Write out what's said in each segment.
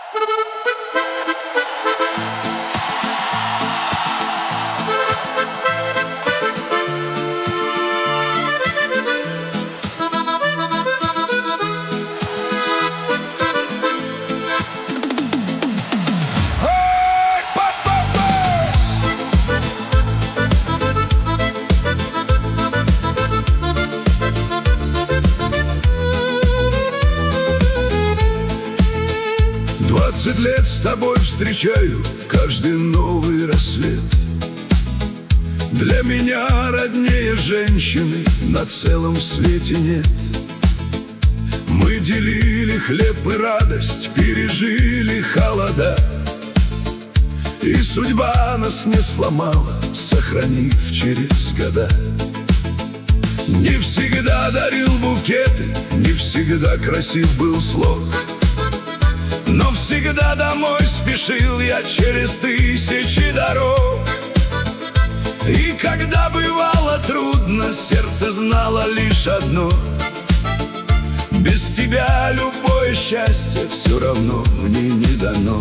20 лет с тобой встречаю каждый новый рассвет. Для меня роднее женщины на целом свете нет. Мы делили хлеб и радость, пережили холода, и судьба нас не сломала, сохранив через года. Не всегда дарил букеты, не всегда красив был слог, но всегда домой спешил я через тысячи дорог. И когда бывало трудно, сердце знало лишь одно: без тебя любое счастье все равно мне не дано.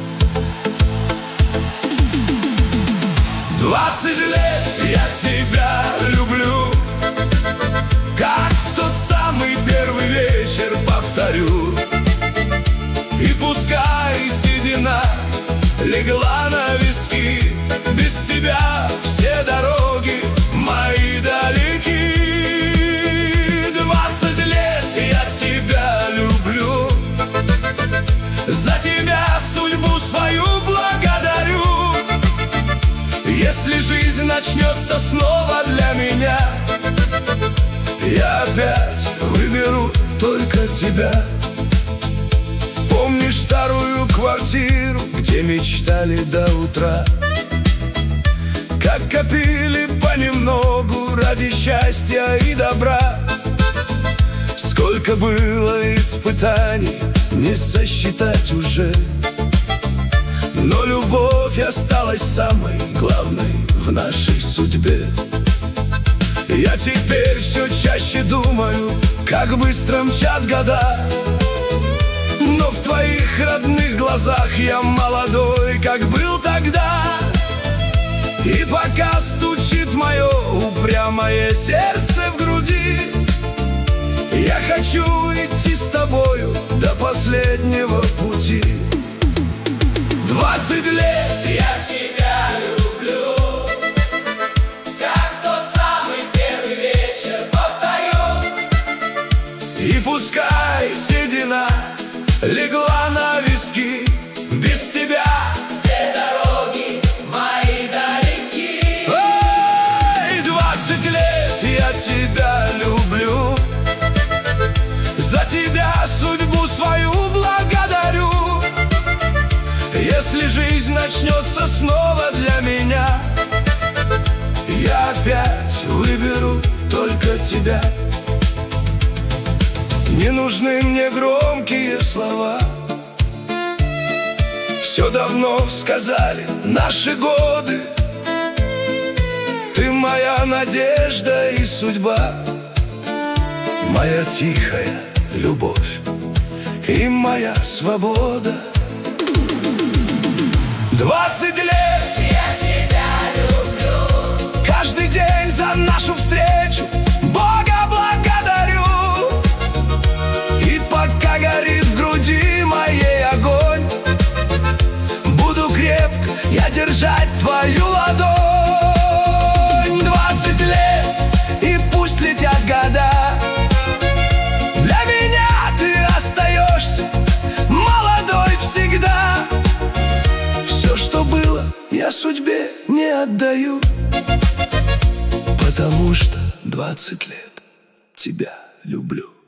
20 лет я тебя люблю, как в тот самый первый вечер, повторю. И пускай седина легла на виски, без тебя все дороги мои далеки. 20 лет я тебя люблю, за тебя судьбу свою благодарю. Если жизнь начнется снова для меня, я опять выберу только тебя. Помнишь старую квартиру, где мечтали до утра? Как копили понемногу ради счастья и добра. Сколько было испытаний, не сосчитать уже, но любовь осталась самой главной в нашей судьбе. Я теперь все чаще думаю, как быстро мчат года, но в твоих родных глазах я молодой, как был тогда. И пока стучит мое упрямое сердце в груди, я хочу идти с тобою до последнего пути. 20 лет я тебя люблю, как в тот самый первый вечер, повторю. И пускай седина легла на виски, без тебя все дороги мои далеки. Ой, 20 лет я тебя люблю, за тебя судьбу свою благодарю. Если жизнь начнется снова для меня, я опять выберу только тебя. Не нужны мне громкие слова, все давно сказали наши годы. Ты моя надежда и судьба, моя тихая любовь и моя свобода. 20 лет я тебя люблю, каждый день за нашу встречу Бога благодарю. И пока горит в груди моей огонь, буду крепко я держать твою ладонь. 20 лет, и пусть летят года, для меня ты остаешься молодой всегда. Все, что было, я судьбе не отдаю, потому что 20 лет тебя люблю.